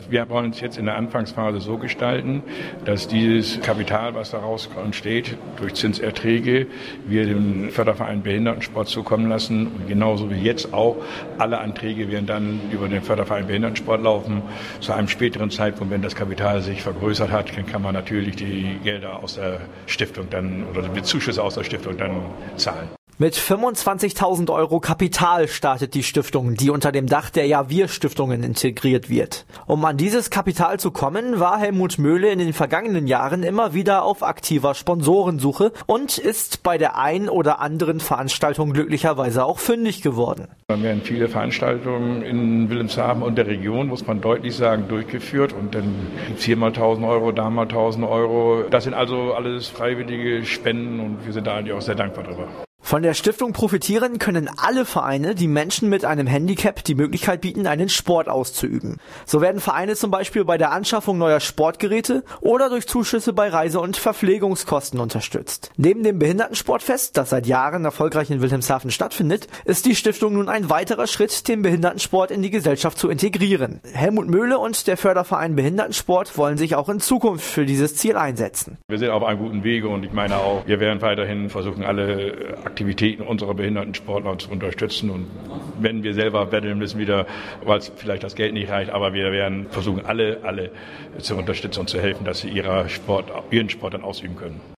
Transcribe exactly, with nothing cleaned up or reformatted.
Wir wollen es jetzt in der Anfangsphase so gestalten, dass dieses Kapital, was daraus entsteht, durch Zinserträge, wir dem Förderverein Behindertensport zukommen lassen. Und genauso wie jetzt auch, alle Anträge werden dann über den Förderverein Behindertensport laufen. Zu einem späteren Zeitpunkt, wenn das Kapital sich vergrößert hat, dann kann man natürlich die Gelder aus der Stiftung dann oder die Zuschüsse aus der Stiftung dann zahlen. Mit fünfundzwanzigtausend Euro Kapital startet die Stiftung, die unter dem Dach der Ja-Wir-Stiftungen integriert wird. Um an dieses Kapital zu kommen, war Helmut Möhle in den vergangenen Jahren immer wieder auf aktiver Sponsorensuche und ist bei der ein oder anderen Veranstaltung glücklicherweise auch fündig geworden. Dann werden viele Veranstaltungen in Wilhelmshaven und der Region, muss man deutlich sagen, durchgeführt. Und dann gibt es hier mal tausend Euro, da mal tausend Euro. Das sind also alles freiwillige Spenden und wir sind da eigentlich auch sehr dankbar drüber. Von der Stiftung profitieren können alle Vereine, die Menschen mit einem Handicap die Möglichkeit bieten, einen Sport auszuüben. So werden Vereine zum Beispiel bei der Anschaffung neuer Sportgeräte oder durch Zuschüsse bei Reise- und Verpflegungskosten unterstützt. Neben dem Behindertensportfest, das seit Jahren erfolgreich in Wilhelmshaven stattfindet, ist die Stiftung nun ein weiterer Schritt, den Behindertensport in die Gesellschaft zu integrieren. Helmut Möhle und der Förderverein Behindertensport wollen sich auch in Zukunft für dieses Ziel einsetzen. Wir sind auf einem guten Wege und ich meine auch, wir werden weiterhin versuchen, alle Aktivitäten unserer Behindertensportler zu unterstützen. Und wenn wir selber betteln müssen wieder, weil es vielleicht das Geld nicht reicht, aber wir werden versuchen, alle, alle zu unterstützen und zu helfen, dass sie ihrer Sport, ihren Sport dann ausüben können.